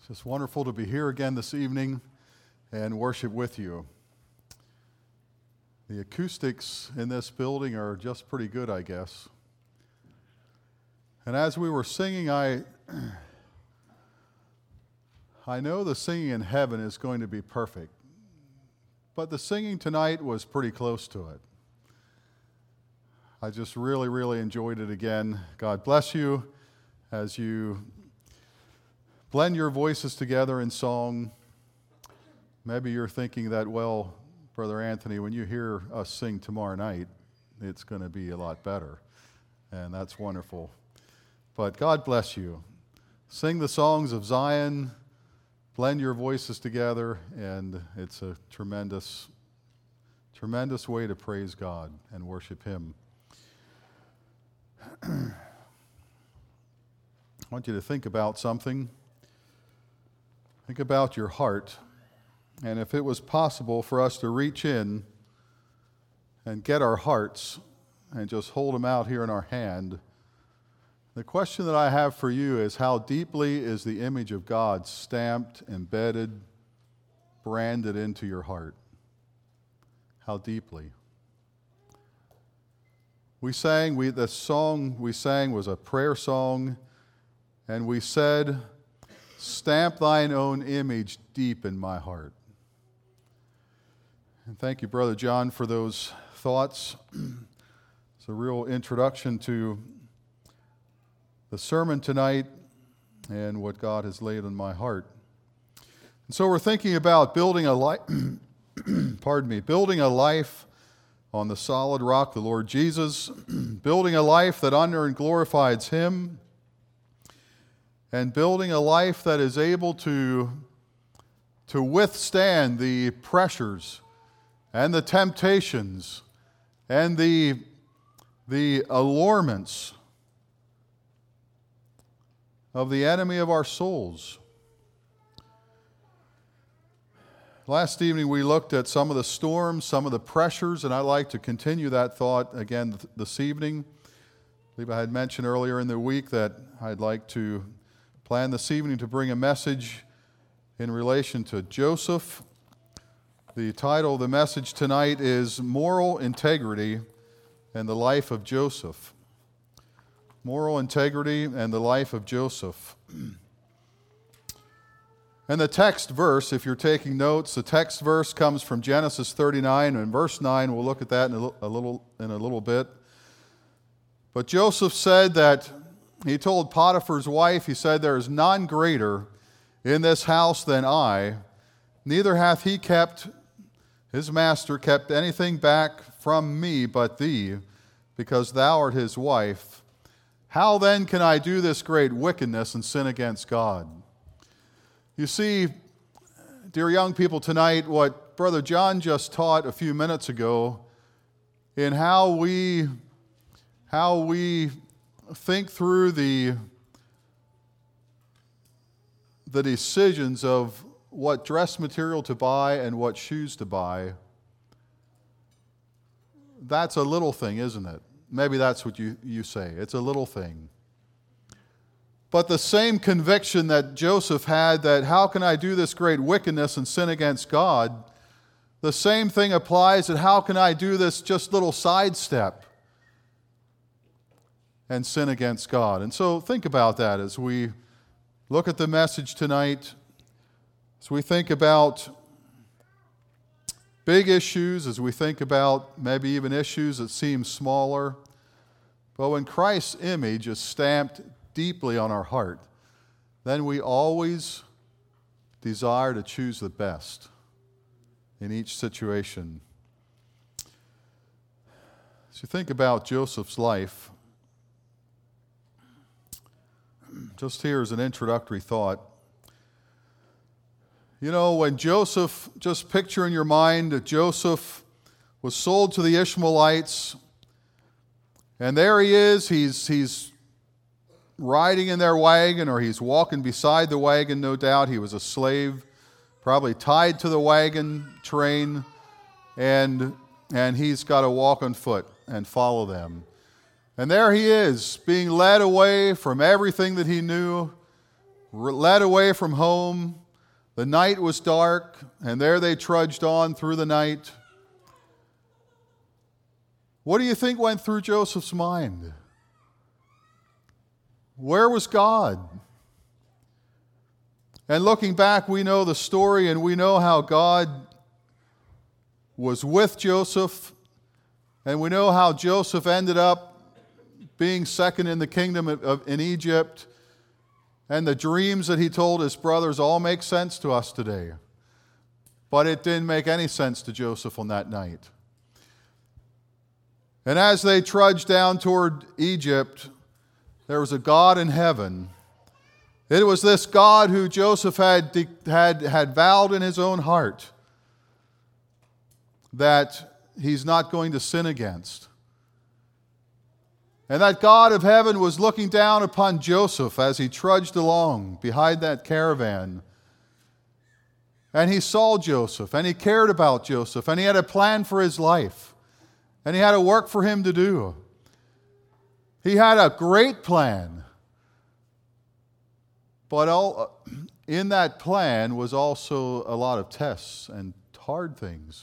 Just wonderful to be here again this evening and worship with you. The acoustics in this building are just pretty good, I guess. And as we were singing, I know the singing in heaven is going to be perfect, but the singing tonight was pretty close to it. I just really enjoyed it again. God bless you as you blend your voices together in song. Maybe you're thinking that, well, Brother Anthony, when you hear us sing tomorrow night, it's going to be a lot better. And that's wonderful. But God bless you. Sing the songs of Zion, blend your voices together, and it's a tremendous way to praise God and worship Him. I want you to think about something. Think about your heart, and if it was possible for us to reach in and get our hearts and just hold them out here in our hand, the question that I have for you is, how deeply is the image of God stamped, embedded, branded into your heart? How deeply? The song we sang was a prayer song, and we said, "Stamp thine own image deep in my heart." And thank you, Brother John, for those thoughts. It's a real introduction to the sermon tonight and what God has laid on my heart. And so we're thinking about building a life, building a life on the solid rock, the Lord Jesus, building a life that honors and glorifies Him, and building a life that is able to withstand the pressures and the temptations and the allurements of the enemy of our souls. Last evening we looked at some of the storms, some of the pressures, and I'd like to continue that thought again this evening. I believe I had mentioned earlier in the week that I'd like to plan this evening to bring a message in relation to Joseph. The title of the message tonight is Moral Integrity and the Life of Joseph. Moral Integrity and the Life of Joseph. And the text verse, if you're taking notes, the text verse comes from Genesis 39 and verse 9. We'll look at that in a little bit. But Joseph said that he told Potiphar's wife, he said, "There is none greater in this house than I, neither hath he his master kept anything back from me but thee, because thou art his wife. How then can I do this great wickedness and sin against God?" You see, dear young people, tonight, what Brother John just taught a few minutes ago in how we think through the decisions of what dress material to buy and what shoes to buy, that's a little thing, isn't it? Maybe that's what you say. It's a little thing. But the same conviction that Joseph had, that how can I do this great wickedness and sin against God, the same thing applies that how can I do this just little sidestep and sin against God. And so think about that as we look at the message tonight, as we think about big issues, as we think about maybe even issues that seem smaller. But when Christ's image is stamped deeply on our heart, then we always desire to choose the best in each situation. As you think about Joseph's life, just here as an introductory thought. You know, when Joseph, just picture in your mind that Joseph was sold to the Ishmaelites, and there he is, he's riding in their wagon, or he's walking beside the wagon, no doubt. He was a slave, probably tied to the wagon train, and he's got to walk on foot and follow them. And there he is, being led away from everything that he knew, led away from home. The night was dark, and there they trudged on through the night. What do you think went through Joseph's mind? Where was God? And looking back, we know the story, and we know how God was with Joseph, and we know how Joseph ended up being second in the kingdom in Egypt, and the dreams that he told his brothers all make sense to us today. But it didn't make any sense to Joseph on that night. And as they trudged down toward Egypt, there was a God in heaven. It was this God who Joseph had vowed in his own heart that he's not going to sin against. And that God of heaven was looking down upon Joseph as he trudged along behind that caravan. And he saw Joseph, and he cared about Joseph, and he had a plan for his life, and he had a work for him to do. He had a great plan. But in that plan was also a lot of tests and hard things.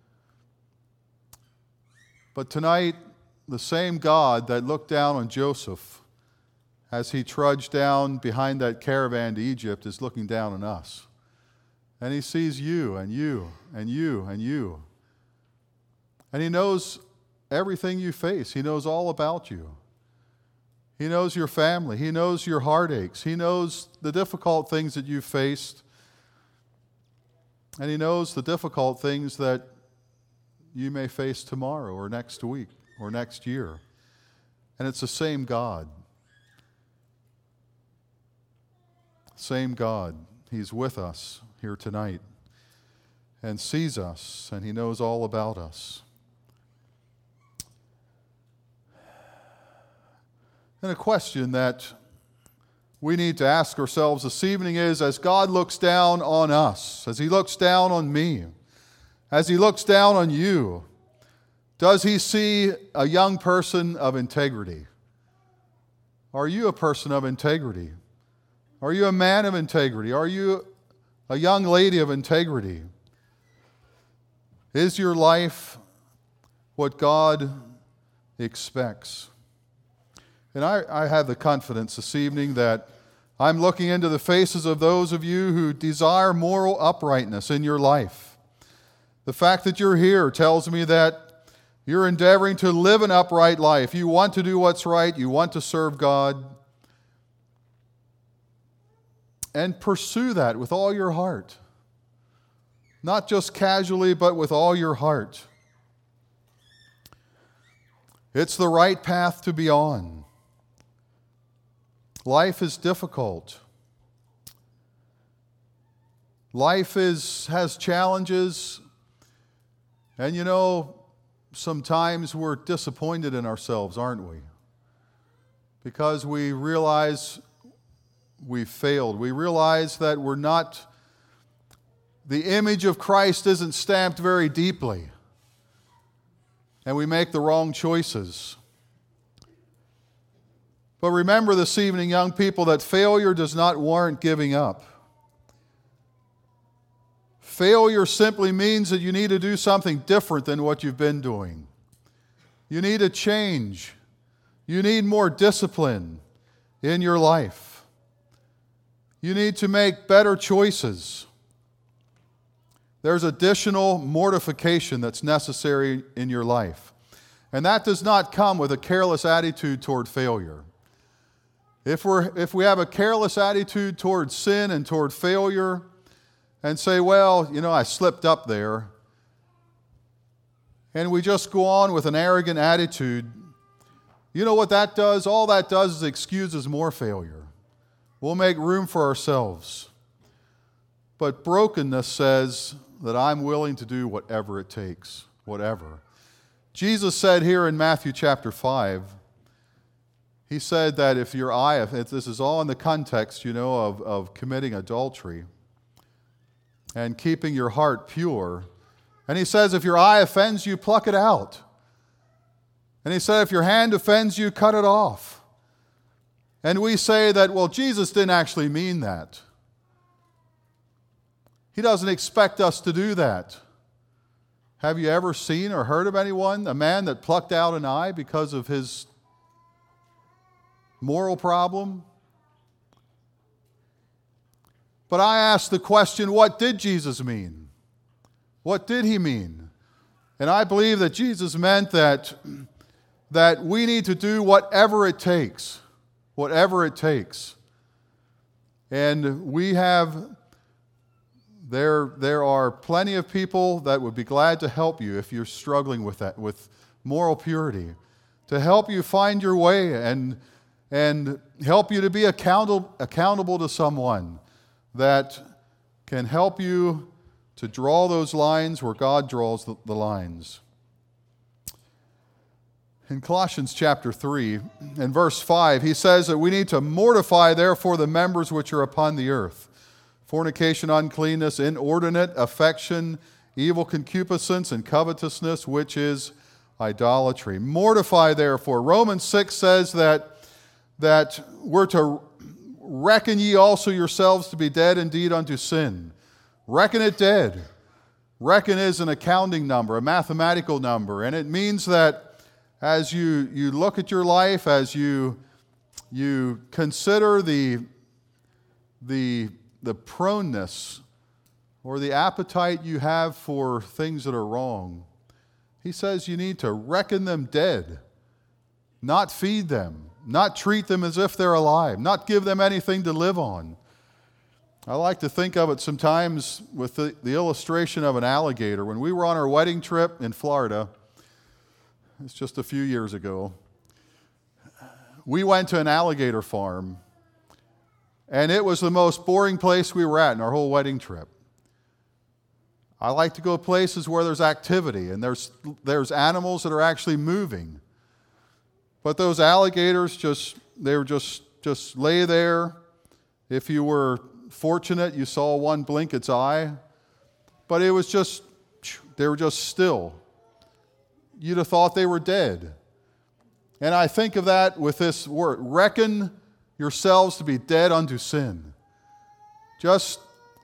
But tonight, the same God that looked down on Joseph as he trudged down behind that caravan to Egypt is looking down on us. And he sees you and you and you and you. And he knows everything you face. He knows all about you. He knows your family. He knows your heartaches. He knows the difficult things that you've faced. And he knows the difficult things that you may face tomorrow or next week or next year. And it's the same God. Same God. He's with us here tonight and sees us, and he knows all about us. And a question that we need to ask ourselves this evening is, as God looks down on us, as he looks down on me, as he looks down on you, does he see a young person of integrity? Are you a person of integrity? Are you a man of integrity? Are you a young lady of integrity? Is your life what God expects? And I have the confidence this evening that I'm looking into the faces of those of you who desire moral uprightness in your life. The fact that you're here tells me that you're endeavoring to live an upright life. You want to do what's right. You want to serve God. And pursue that with all your heart. Not just casually, but with all your heart. It's the right path to be on. Life is difficult. Life has challenges. And you know, sometimes we're disappointed in ourselves, aren't we? Because we realize we've failed. We realize that the image of Christ isn't stamped very deeply. And we make the wrong choices. But remember this evening, young people, that failure does not warrant giving up. Failure simply means that you need to do something different than what you've been doing. You need a change. You need more discipline in your life. You need to make better choices. There's additional mortification that's necessary in your life. And that does not come with a careless attitude toward failure. If we have a careless attitude toward sin and toward failure and say, well, you know, I slipped up there, and we just go on with an arrogant attitude, you know what that does? All that does is excuses more failure. We'll make room for ourselves. But brokenness says that I'm willing to do whatever it takes, whatever. Jesus said here in Matthew chapter 5, he said that if this is all in the context, you know, of committing adultery and keeping your heart pure. And he says, if your eye offends you, pluck it out. And he said, if your hand offends you, cut it off. And we say that, well, Jesus didn't actually mean that. He doesn't expect us to do that. Have you ever seen or heard of anyone, a man that plucked out an eye because of his moral problem? But I ask the question, what did Jesus mean? What did he mean? And I believe that Jesus meant that we need to do whatever it takes. Whatever it takes. And we have, there are plenty of people that would be glad to help you if you're struggling with that, with moral purity, to help you find your way and help you to be accountable to someone that can help you to draw those lines where God draws the lines. In Colossians chapter 3, in verse 5, he says that we need to mortify, therefore, the members which are upon the earth: fornication, uncleanness, inordinate affection, evil concupiscence, and covetousness, which is idolatry. Mortify, therefore. Romans 6 says that we're to reckon ye also yourselves to be dead indeed unto sin. Reckon it dead. Reckon is an accounting number, a mathematical number, and it means that as you look at your life, as you consider the proneness or the appetite you have for things that are wrong, he says you need to reckon them dead, not feed them, not treat them as if they're alive, not give them anything to live on. I like to think of it sometimes with the illustration of an alligator. When we were on our wedding trip in Florida, it's just a few years ago, we went to an alligator farm, and it was the most boring place we were at in our whole wedding trip. I like to go places where there's activity and there's animals that are actually moving. But those alligators just lay there. If you were fortunate, you saw one blink its eye, but they were just still. You'd have thought they were dead. And I think of that with this word: reckon yourselves to be dead unto sin. Just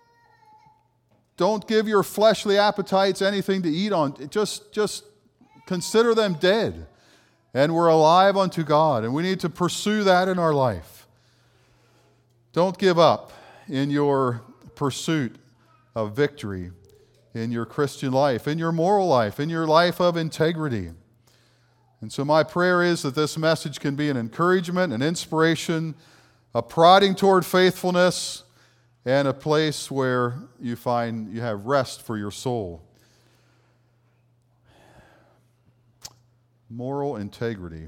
don't give your fleshly appetites anything to eat on. Just consider them dead. And we're alive unto God, and we need to pursue that in our life. Don't give up in your pursuit of victory in your Christian life, in your moral life, in your life of integrity. And so my prayer is that this message can be an encouragement, an inspiration, a prodding toward faithfulness, and a place where you find you have rest for your soul. Moral integrity.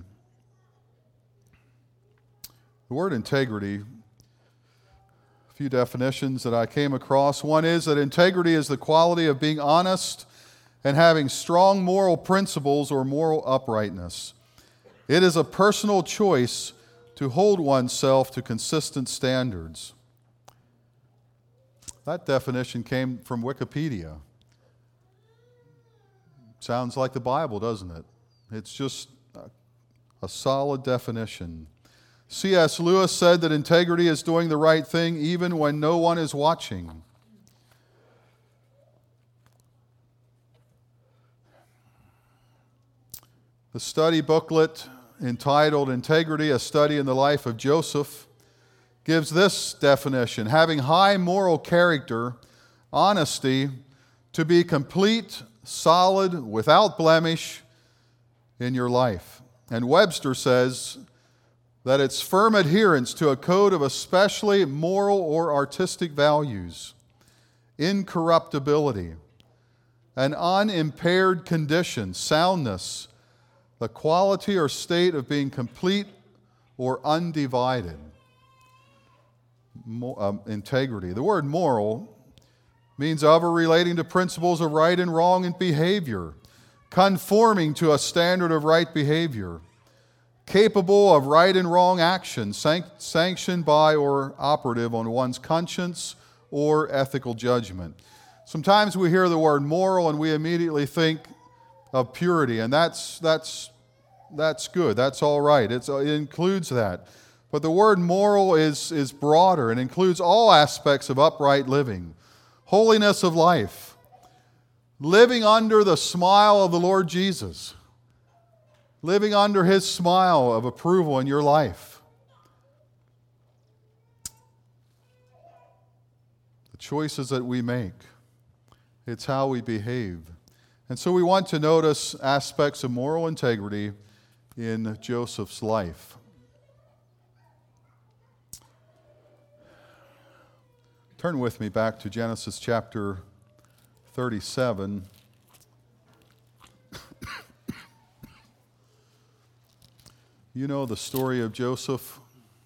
The word integrity, a few definitions that I came across. One is that integrity is the quality of being honest and having strong moral principles or moral uprightness. It is a personal choice to hold oneself to consistent standards. That definition came from Wikipedia. Sounds like the Bible, doesn't it? It's just a solid definition. C.S. Lewis said that integrity is doing the right thing even when no one is watching. The study booklet entitled Integrity, a Study in the Life of Joseph, gives this definition: having high moral character, honesty, to be complete, solid, without blemish in your life. And Webster says that it's firm adherence to a code of especially moral or artistic values, incorruptibility, an unimpaired condition, soundness, the quality or state of being complete or undivided. Integrity. The word moral means of or relating to principles of right and wrong in behavior, conforming to a standard of right behavior, capable of right and wrong action, sanctioned by or operative on one's conscience or ethical judgment. Sometimes we hear the word moral and we immediately think of purity, and that's good. That's all right. It includes that. But the word moral is broader and includes all aspects of upright living, holiness of life, living under the smile of the Lord Jesus, living under His smile of approval in your life. The choices that we make, it's how we behave. And so we want to notice aspects of moral integrity in Joseph's life. Turn with me back to Genesis chapter 37. You know the story of Joseph.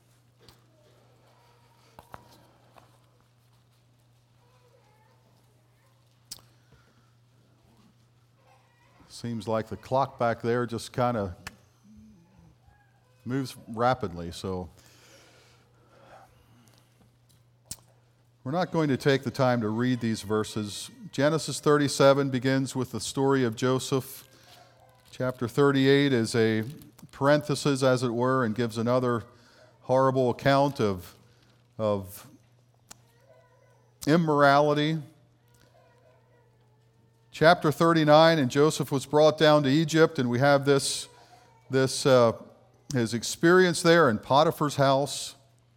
Seems like the clock back there just kind of moves rapidly, so we're not going to take the time to read these verses. Genesis 37 begins with the story of Joseph. Chapter 38 is a parenthesis, as it were, and gives another horrible account of immorality. Chapter 39, and Joseph was brought down to Egypt, and we have his experience there in Potiphar's house.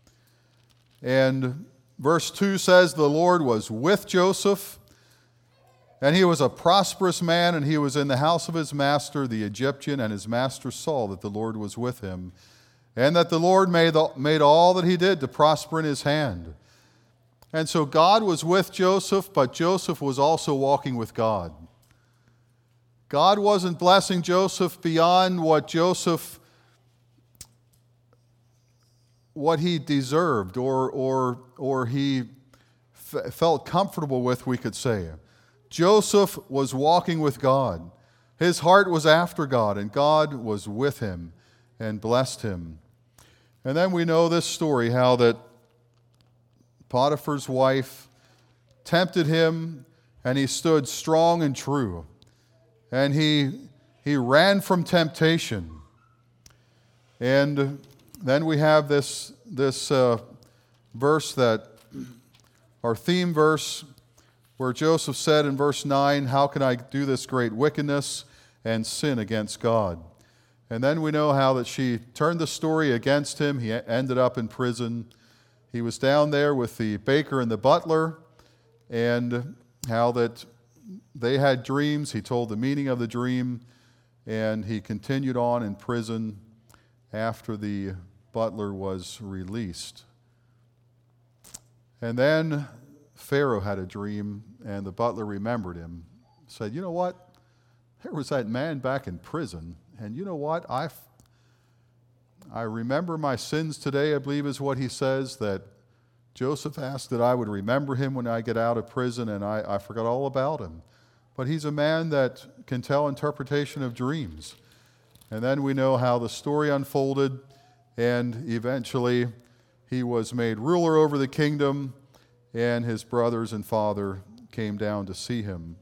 And verse 2 says, the Lord was with Joseph, and he was a prosperous man, and he was in the house of his master, the Egyptian, and his master saw that the Lord was with him, and that the Lord made all that he did to prosper in his hand. And so God was with Joseph, but Joseph was also walking with God. God wasn't blessing Joseph beyond what he deserved or he felt comfortable with, we could say. Joseph was walking with God. His heart was after God, and God was with him and blessed him. And then we know this story, how that Potiphar's wife tempted him, and he stood strong and true. And he ran from temptation. And then we have this verse, that our theme verse, where Joseph said in verse 9, how can I do this great wickedness and sin against God? And then we know how that she turned the story against him. He ended up in prison. He was down there with the baker and the butler, and how that they had dreams. He told the meaning of the dream, and he continued on in prison after the butler was released. And then Pharaoh had a dream, and the butler remembered him. Said, you know what? There was that man back in prison, and you know what? I remember my sins today, I believe is what he says, that Joseph asked that I would remember him when I get out of prison, and I forgot all about him. But he's a man that can tell interpretation of dreams. And then we know how the story unfolded, and eventually he was made ruler over the kingdom, and his brothers and father came down to see him.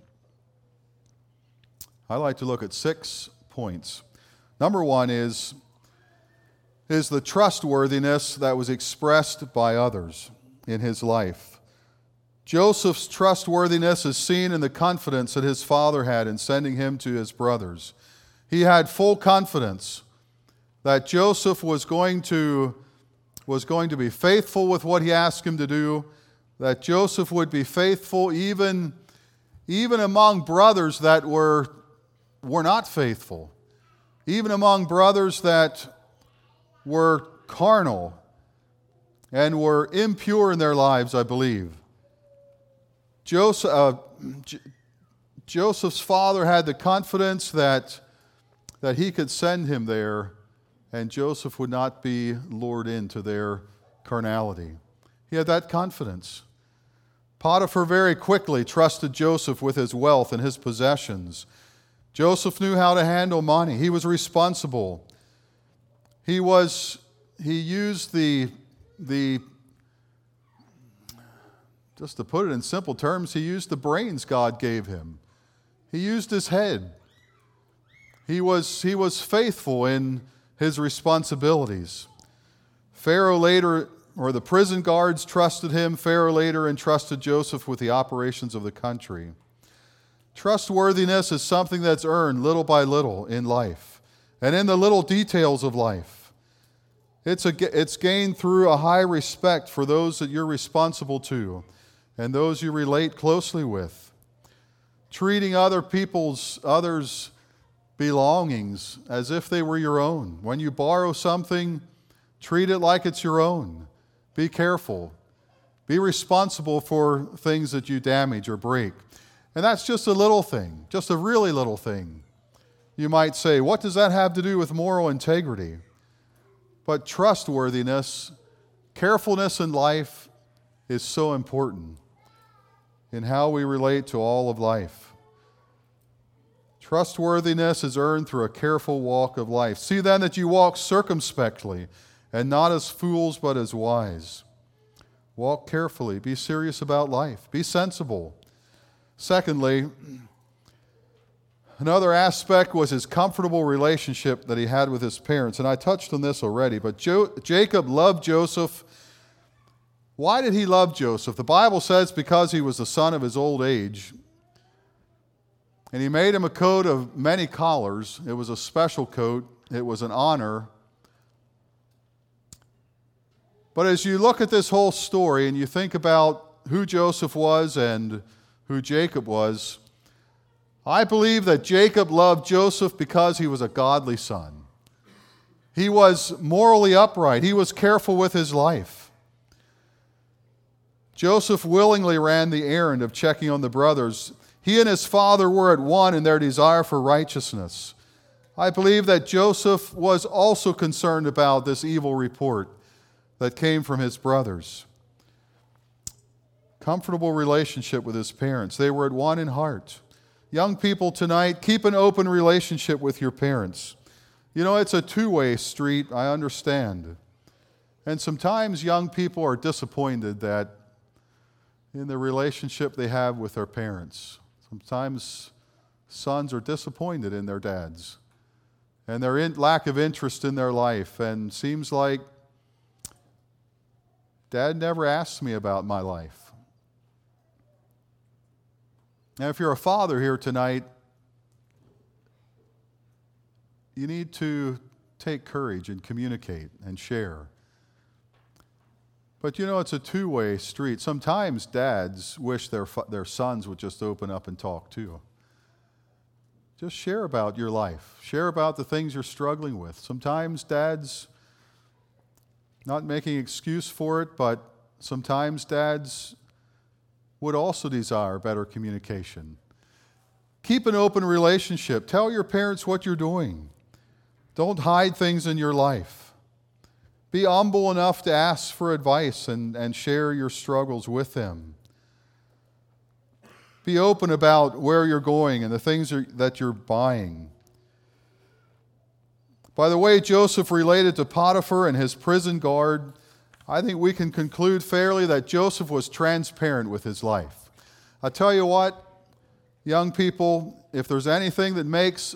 I like to look at 6 points. Number 1 is the trustworthiness that was expressed by others in his life. Joseph's trustworthiness is seen in the confidence that his father had in sending him to his brothers. He had full confidence that Joseph was going to be faithful with what he asked him to do, that Joseph would be faithful even among brothers that were not faithful, even among brothers that were carnal and were impure in their lives, I believe. Joseph's father had the confidence that he could send him there, and Joseph would not be lured into their carnality. He had that confidence. Potiphar very quickly trusted Joseph with his wealth and his possessions. Joseph knew how to handle money. He was responsible. He used the just to put it in simple terms, he used the brains God gave him. He used his head. He was faithful in his responsibilities. The prison guards trusted him. Pharaoh later entrusted Joseph with the operations of the country. Trustworthiness is something that's earned little by little in life and in the little details of life. It's gained through a high respect for those that you're responsible to and those you relate closely with. Treating others' belongings as if they were your own. When you borrow something, treat it like it's your own. Be careful. Be responsible for things that you damage or break. And that's just a little thing, just a really little thing. You might say, what does that have to do with moral integrity? But trustworthiness, carefulness in life is so important in how we relate to all of life. Trustworthiness is earned through a careful walk of life. See then that you walk circumspectly, and not as fools, but as wise. Walk carefully. Be serious about life. Be sensible. Secondly, another aspect was his comfortable relationship that he had with his parents. And I touched on this already, but Jacob loved Joseph. Why did he love Joseph? The Bible says because he was the son of his old age. And he made him a coat of many collars. It was a special coat. It was an honor. But as you look at this whole story and you think about who Joseph was and who Jacob was, I believe that Jacob loved Joseph because he was a godly son. He was morally upright. He was careful with his life. Joseph willingly ran the errand of checking on the brothers. He and his father were at one in their desire for righteousness. I believe that Joseph was also concerned about this evil report that came from his brothers. Comfortable relationship with his parents. They were at one in heart. Young people tonight, keep an open relationship with your parents. You know, it's a two-way street, I understand. And sometimes young people are disappointed that in the relationship they have with their parents. Sometimes sons are disappointed in their dads and their lack of interest in their life, and seems like Dad never asked me about my life. Now, if you're a father here tonight, you need to take courage and communicate and share. But you know, it's a two-way street. Sometimes dads wish their sons would just open up and talk too. Just share about your life. Share about the things you're struggling with. Sometimes dads, not making excuse for it, but sometimes dads would also desire better communication. Keep an open relationship. Tell your parents what you're doing. Don't hide things in your life. Be humble enough to ask for advice and share your struggles with them. Be open about where you're going and the things that you're buying. By the way Joseph related to Potiphar and his prison guard, I think we can conclude fairly that Joseph was transparent with his life. I tell you what, young people, if there's anything that makes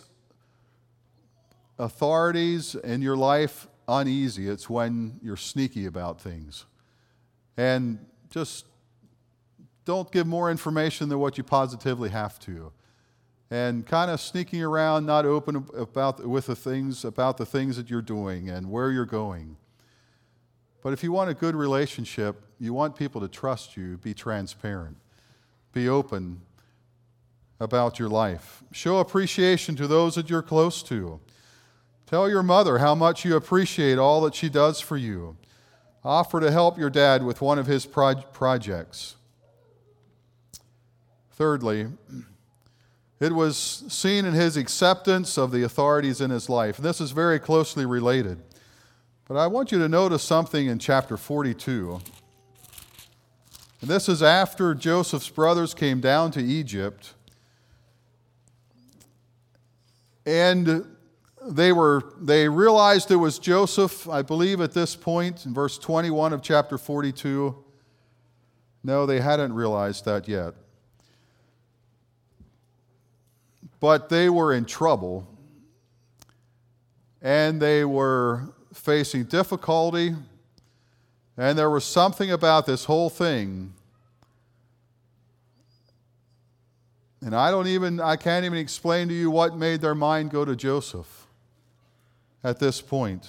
authorities in your life uneasy, it's when you're sneaky about things. And just don't give more information than what you positively have to. And kind of sneaking around, not open about the things that you're doing and where you're going. But if you want a good relationship, you want people to trust you, be transparent. Be open about your life. Show appreciation to those that you're close to. Tell your mother how much you appreciate all that she does for you. Offer to help your dad with one of his projects. Thirdly, it was seen in his acceptance of the authorities in his life. And this is very closely related. But I want you to notice something in chapter 42. And this is after Joseph's brothers came down to Egypt. And they realized it was Joseph, I believe at this point, in verse 21 of chapter 42. No, they hadn't realized that yet. But they were in trouble. And they were facing difficulty. And there was something about this whole thing, and I can't even explain to you what made their mind go to Joseph at this point.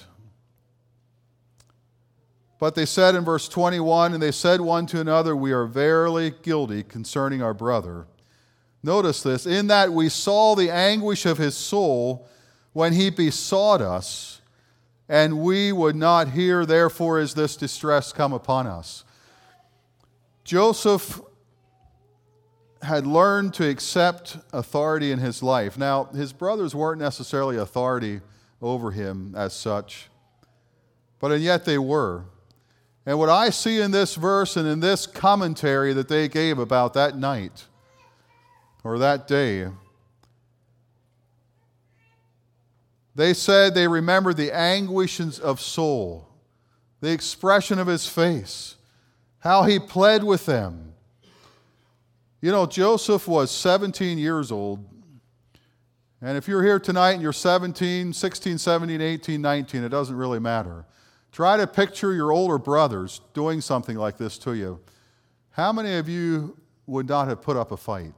But they said in verse 21, and they said one to another, we are verily guilty concerning our brother. Notice this, in that we saw the anguish of his soul when he besought us, and we would not hear, therefore is this distress come upon us. Joseph had learned to accept authority in his life. Now, his brothers weren't necessarily authority over him as such, but yet they were. And what I see in this verse and in this commentary that they gave about that night or that day, they said they remembered the anguishes of soul, the expression of his face, how he pled with them. You know, Joseph was 17 years old. And if you're here tonight and you're 17, 16, 17, 18, 19, it doesn't really matter. Try to picture your older brothers doing something like this to you. How many of you would not have put up a fight?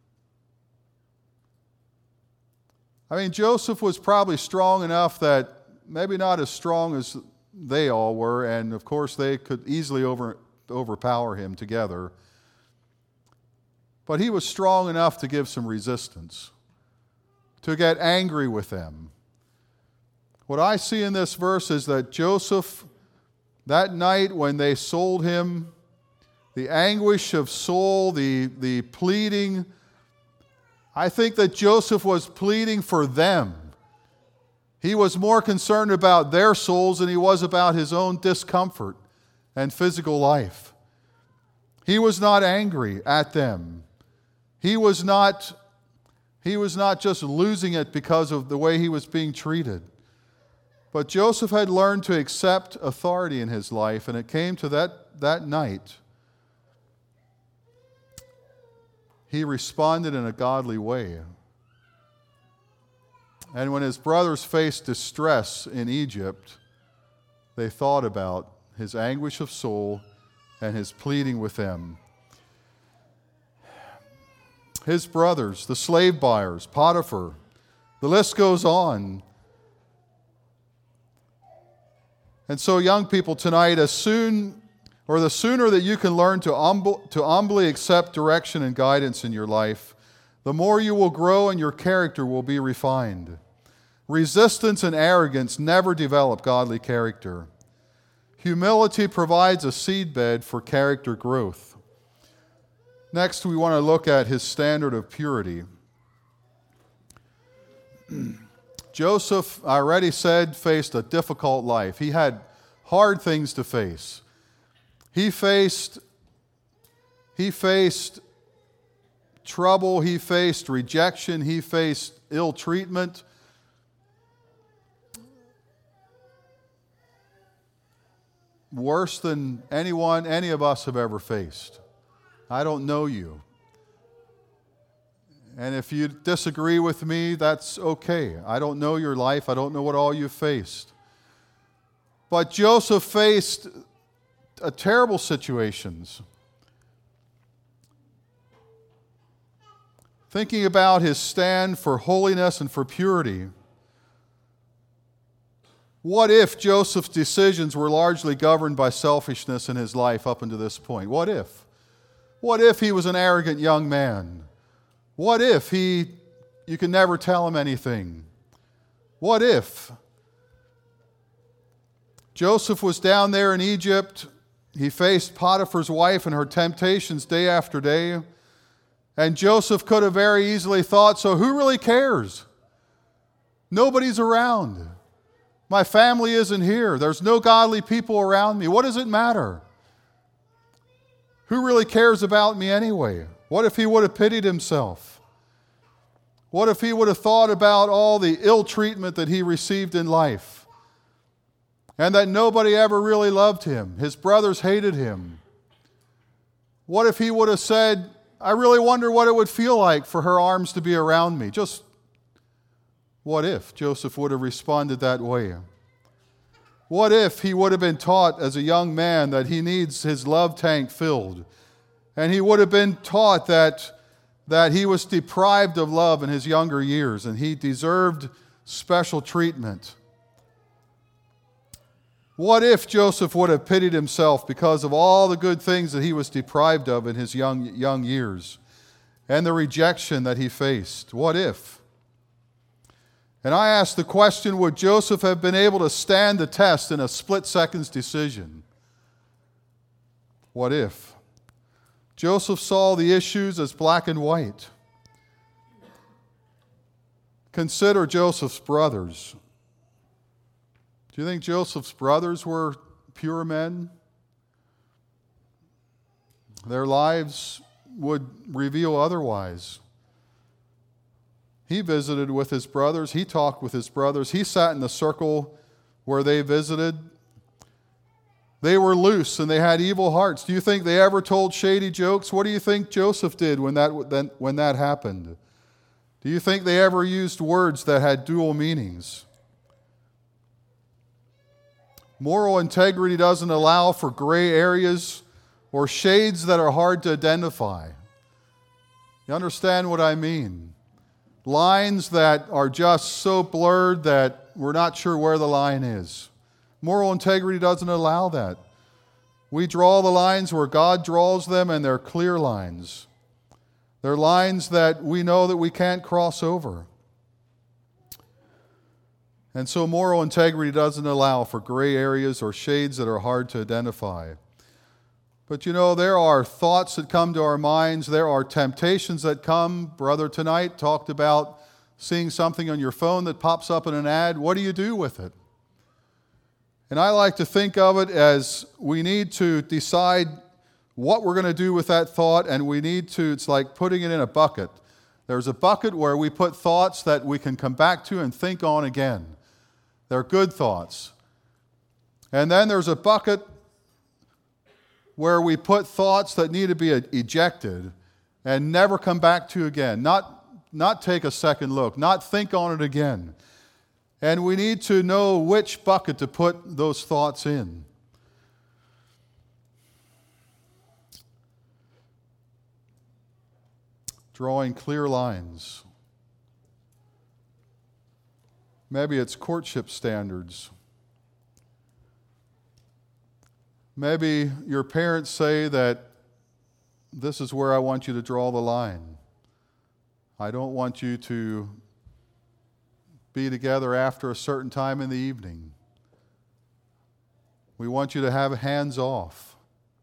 I mean, Joseph was probably strong enough that maybe not as strong as they all were, and of course they could easily overpower him together. But he was strong enough to give some resistance, to get angry with them. What I see in this verse is that Joseph, that night when they sold him, the anguish of soul, the pleading, I think that Joseph was pleading for them. He was more concerned about their souls than he was about his own discomfort and physical life. He was not angry at them. He was not just losing it because of the way he was being treated. But Joseph had learned to accept authority in his life, and it came to that night. He responded in a godly way. And when his brothers faced distress in Egypt, they thought about his anguish of soul and his pleading with them. His brothers, the slave buyers, Potiphar, the list goes on. And so, young people, tonight, the sooner that you can learn to humbly accept direction and guidance in your life, the more you will grow and your character will be refined. Resistance and arrogance never develop godly character. Humility provides a seedbed for character growth. Next, we want to look at his standard of purity. Joseph, I already said, faced a difficult life. He had hard things to face. He faced trouble, he faced rejection, he faced ill treatment. Worse than any of us have ever faced. I don't know you. And if you disagree with me, that's okay. I don't know your life. I don't know what all you've faced. But Joseph faced terrible situations. Thinking about his stand for holiness and for purity. What if Joseph's decisions were largely governed by selfishness in his life up until this point? What if? What if he was an arrogant young man? What if you could never tell him anything? What if? Joseph was down there in Egypt. He faced Potiphar's wife and her temptations day after day. And Joseph could have very easily thought, so who really cares? Nobody's around. My family isn't here. There's no godly people around me. What does it matter? Who really cares about me anyway? What if he would have pitied himself? What if he would have thought about all the ill treatment that he received in life? And that nobody ever really loved him. His brothers hated him. What if he would have said, I really wonder what it would feel like for her arms to be around me? Just what if Joseph would have responded that way? What if he would have been taught as a young man that he needs his love tank filled? And he would have been taught that he was deprived of love in his younger years and he deserved special treatment. What if Joseph would have pitied himself because of all the good things that he was deprived of in his young years and the rejection that he faced? What if? And I ask the question, would Joseph have been able to stand the test in a split-second decision? What if? Joseph saw the issues as black and white. Consider Joseph's brothers. Do you think Joseph's brothers were pure men? Their lives would reveal otherwise. He visited with his brothers. He talked with his brothers. He sat in the circle where they visited. They were loose and they had evil hearts. Do you think they ever told shady jokes? What do you think Joseph did when that happened? Do you think they ever used words that had dual meanings? Moral integrity doesn't allow for gray areas or shades that are hard to identify. You understand what I mean? Lines that are just so blurred that we're not sure where the line is. Moral integrity doesn't allow that. We draw the lines where God draws them, and they're clear lines. They're lines that we know that we can't cross over. And so moral integrity doesn't allow for gray areas or shades that are hard to identify. But you know, there are thoughts that come to our minds. There are temptations that come. Brother tonight talked about seeing something on your phone that pops up in an ad. What do you do with it? And I like to think of it as we need to decide what we're going to do with that thought, and it's like putting it in a bucket. There's a bucket where we put thoughts that we can come back to and think on again. They're good thoughts. And then there's a bucket where we put thoughts that need to be ejected and never come back to again, not take a second look, not think on it again. And we need to know which bucket to put those thoughts in. Drawing clear lines. Maybe it's courtship standards. Maybe your parents say that this is where I want you to draw the line. I don't want you to be together after a certain time in the evening. We want you to have hands off.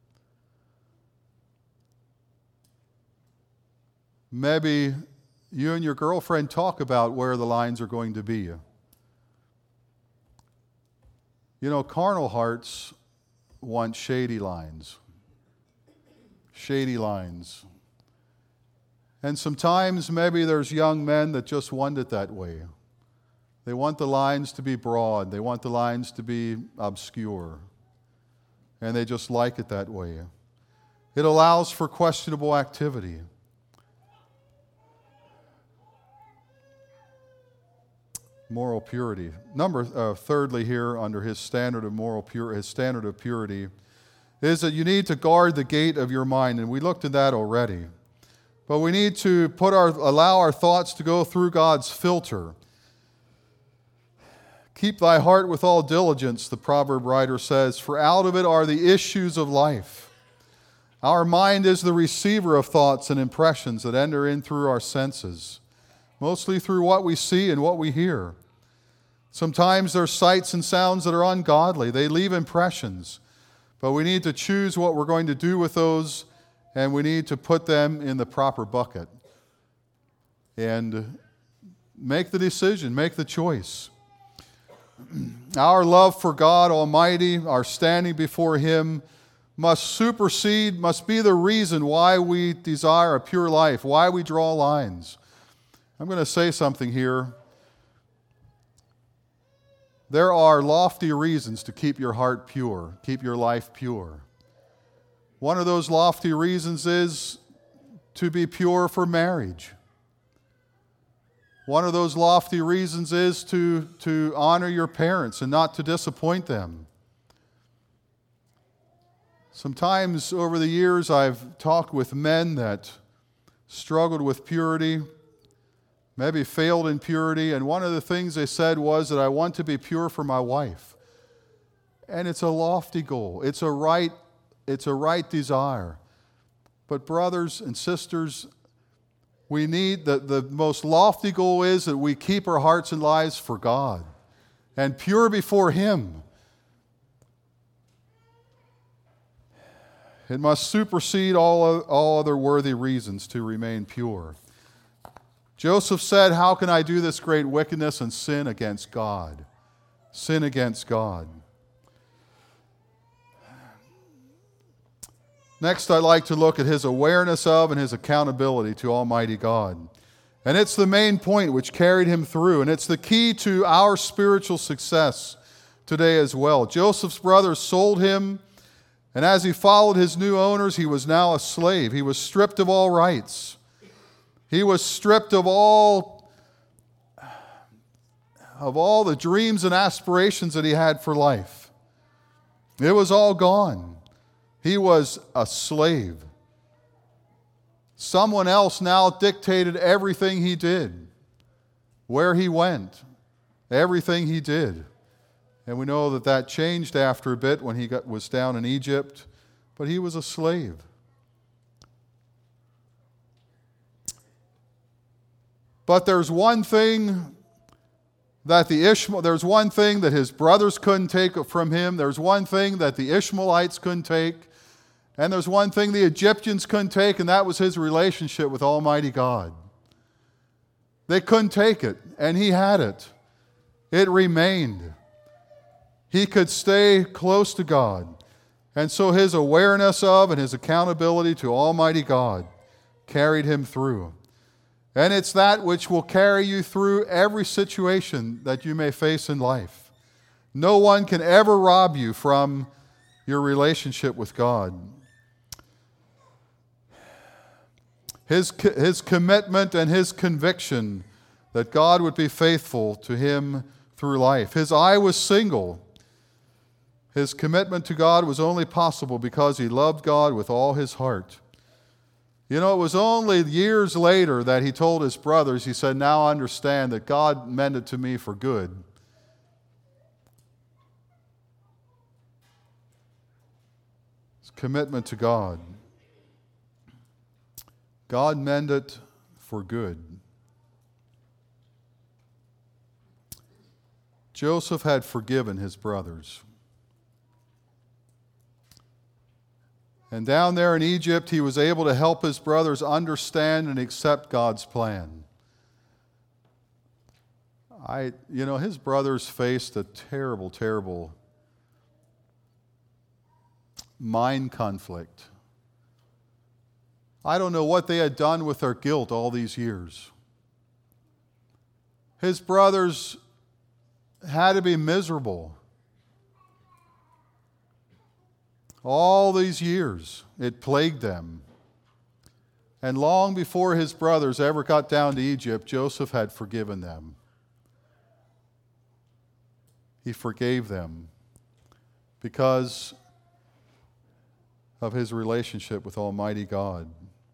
Maybe you and your girlfriend talk about where the lines are going to be. You know, carnal hearts want shady lines. Shady lines. And sometimes maybe there's young men that just want it that way. They want the lines to be broad. They want the lines to be obscure. And they just like it that way. It allows for questionable activity. Moral purity. Thirdly here, under his standard of purity, is that you need to guard the gate of your mind, and we looked at that already. But we need to allow our thoughts to go through God's filter. Keep thy heart with all diligence, the proverb writer says, for out of it are the issues of life. Our mind is the receiver of thoughts and impressions that enter in through our senses, mostly through what we see and what we hear. Sometimes there's sights and sounds that are ungodly. They leave impressions. But we need to choose what we're going to do with those, and we need to put them in the proper bucket. And make the decision, make the choice. Our love for God Almighty, our standing before Him, must be the reason why we desire a pure life, why we draw lines. I'm going to say something here. There are lofty reasons to keep your heart pure, keep your life pure. One of those lofty reasons is to be pure for marriage. One of those lofty reasons is to honor your parents and not to disappoint them. Sometimes over the years I've talked with men that struggled with purity, maybe failed in purity, and one of the things they said was that I want to be pure for my wife. And it's a lofty goal. It's a right desire. But brothers and sisters, we need, the most lofty goal is that we keep our hearts and lives for God and pure before Him. It must supersede all other worthy reasons to remain pure. Joseph said, how can I do this great wickedness and sin against God? Sin against God. Next, I'd like to look at his awareness of and his accountability to Almighty God. And it's the main point which carried him through, and it's the key to our spiritual success today as well. Joseph's brothers sold him, and as he followed his new owners, he was now a slave. He was stripped of all rights. He was stripped of all the dreams and aspirations that he had for life. It was all gone. He was a slave. Someone else now dictated everything he did, where he went, everything he did. And we know that changed after a bit when he was down in Egypt, but he was a slave. But there's one thing that there's one thing that his brothers couldn't take from him. There's one thing that the Ishmaelites couldn't take. And there's one thing the Egyptians couldn't take, and that was his relationship with Almighty God. They couldn't take it, and he had it. It remained. He could stay close to God. And so his awareness of and his accountability to Almighty God carried him through. And it's that which will carry you through every situation that you may face in life. No one can ever rob you from your relationship with God. His commitment and his conviction that God would be faithful to him through life. His eye was single. His commitment to God was only possible because he loved God with all his heart. You know, it was only years later that he told his brothers, he said, now I understand that God meant it to me for good. His commitment to God. God meant it for good. Joseph had forgiven his brothers. And down there in Egypt, he was able to help his brothers understand and accept God's plan. His brothers faced a terrible, terrible mind conflict. I don't know what they had done with their guilt all these years. His brothers had to be miserable. All these years, it plagued them. And long before his brothers ever got down to Egypt, Joseph had forgiven them. He forgave them because of his relationship with Almighty God.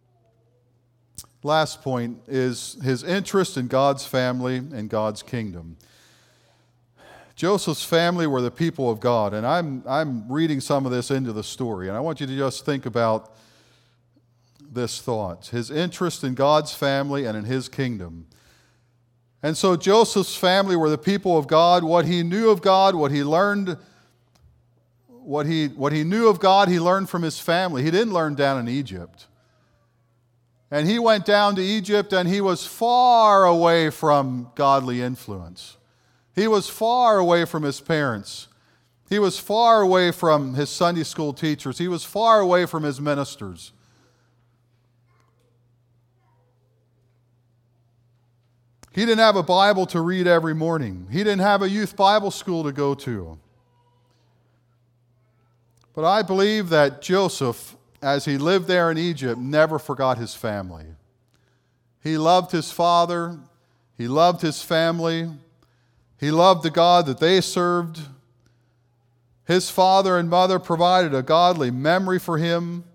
Last point is his interest in God's family and God's kingdom. Joseph's family were the people of God, and I'm reading some of this into the story, and I want you to just think about this thought. His interest in God's family and in his kingdom. And so Joseph's family were the people of God. What he knew of God, what he learned, what he knew of God, he learned from his family. He didn't learn down in Egypt. And he went down to Egypt, and he was far away from godly influence. He was far away from his parents. He was far away from his Sunday school teachers. He was far away from his ministers. He didn't have a Bible to read every morning. He didn't have a youth Bible school to go to. But I believe that Joseph, as he lived there in Egypt, never forgot his family. He loved his father. He loved his family. He loved the God that they served. His father and mother provided a godly memory for him.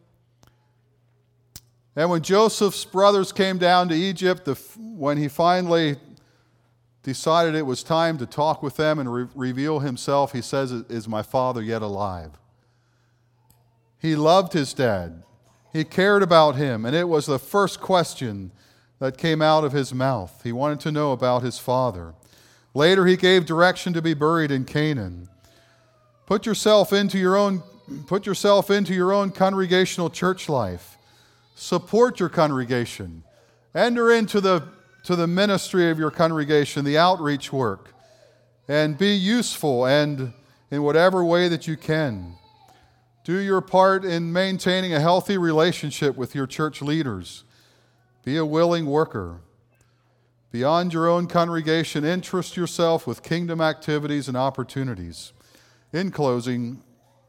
And when Joseph's brothers came down to Egypt, when he finally decided it was time to talk with them and reveal himself, he says, "Is my father yet alive?" He loved his dad. He cared about him, and it was the first question that came out of his mouth. He wanted to know about his father. Later, he gave direction to be buried in Canaan. Put yourself into your own congregational church life. Support your congregation. Enter into the ministry of your congregation, the outreach work, and be useful and in whatever way that you can. Do your part in maintaining a healthy relationship with your church leaders. Be a willing worker. Beyond your own congregation, interest yourself with kingdom activities and opportunities. In closing,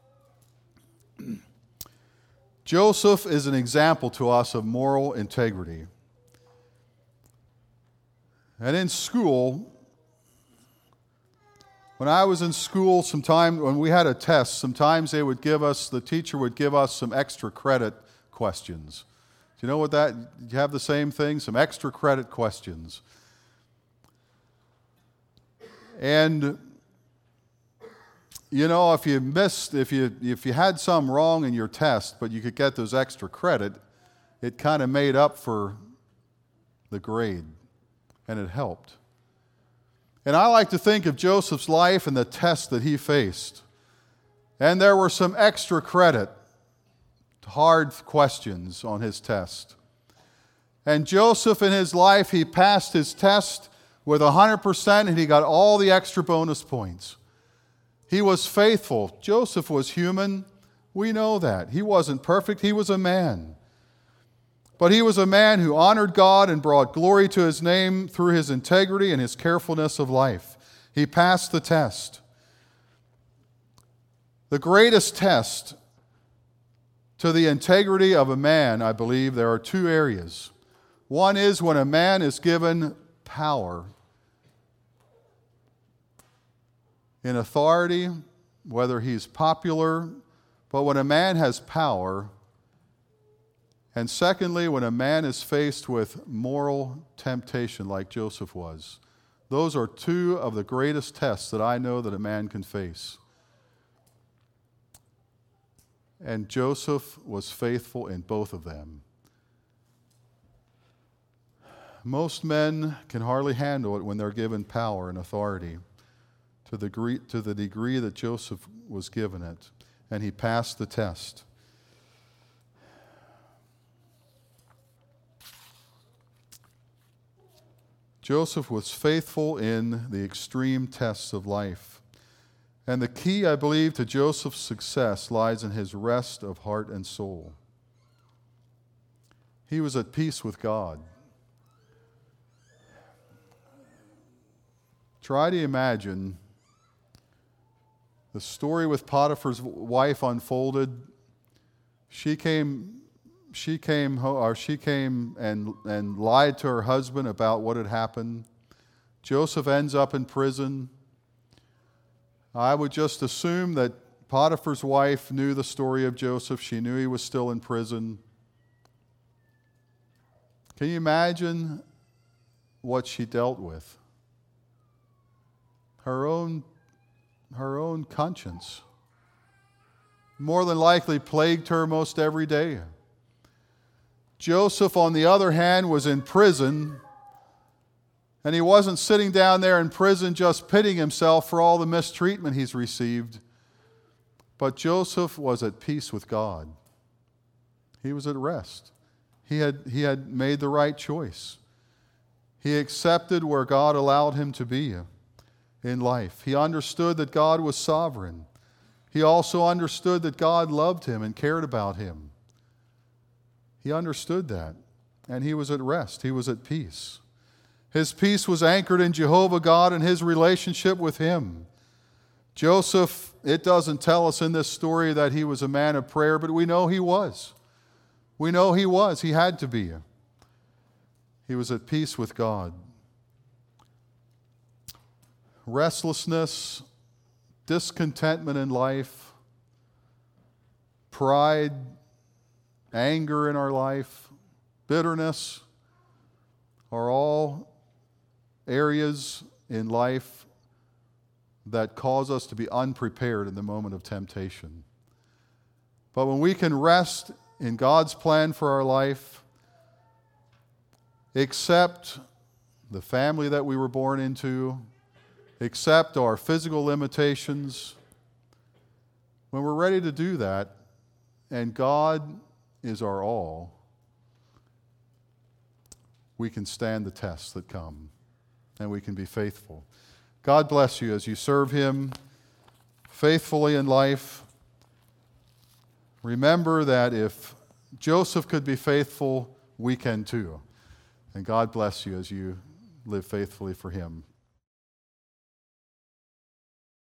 Joseph is an example to us of moral integrity. And in school, when I was in school, when we had a test, sometimes the teacher would give us some extra credit questions. Do you know what that, you have the same thing? Some extra credit questions. And, you know, if you had some wrong in your test, but you could get those extra credit, it kind of made up for the grade, and it helped. And I like to think of Joseph's life and the test that he faced. And there were some extra credit, hard questions on his test. And Joseph in his life, he passed his test with 100%, and he got all the extra bonus points. He was faithful. Joseph was human. We know that. He wasn't perfect. He was a man. But he was a man who honored God and brought glory to his name through his integrity and his carefulness of life. He passed the test. The greatest test to the integrity of a man, I believe, there are two areas. One is when a man is given power in authority, whether he's popular, but when a man has power. And secondly, when a man is faced with moral temptation like Joseph was. Those are two of the greatest tests that I know that a man can face. And Joseph was faithful in both of them. Most men can hardly handle it when they're given power and authority to the degree that Joseph was given it, and he passed the test. Joseph was faithful in the extreme tests of life. And the key, I believe, to Joseph's success lies in his rest of heart and soul. He was at peace with God. Try to imagine the story with Potiphar's wife unfolded. She came and lied to her husband about what had happened. Joseph ends up in prison. I would just assume that Potiphar's wife knew the story of Joseph. She knew he was still in prison. Can you imagine what she dealt with? Her own conscience more than likely plagued her most every day. Joseph, on the other hand, was in prison, and he wasn't sitting down there in prison just pitying himself for all the mistreatment he's received, but Joseph was at peace with God. He was at rest. He had made the right choice. He accepted where God allowed him to be in life. He understood that God was sovereign. He also understood that God loved him and cared about him. He understood that, and he was at rest. He was at peace. His peace was anchored in Jehovah God and his relationship with him. Joseph, it doesn't tell us in this story that he was a man of prayer, but we know he was. We know he was. He had to be. He was at peace with God. restlessness, discontentment in life, pride, anger in our life, bitterness are all areas in life that cause us to be unprepared in the moment of temptation. But when we can rest in God's plan for our life, accept the family that we were born into, accept our physical limitations, when we're ready to do that, and God is our all, we can stand the tests that come, and we can be faithful. God bless you as you serve Him faithfully in life. Remember that if Joseph could be faithful, we can too. And God bless you as you live faithfully for Him.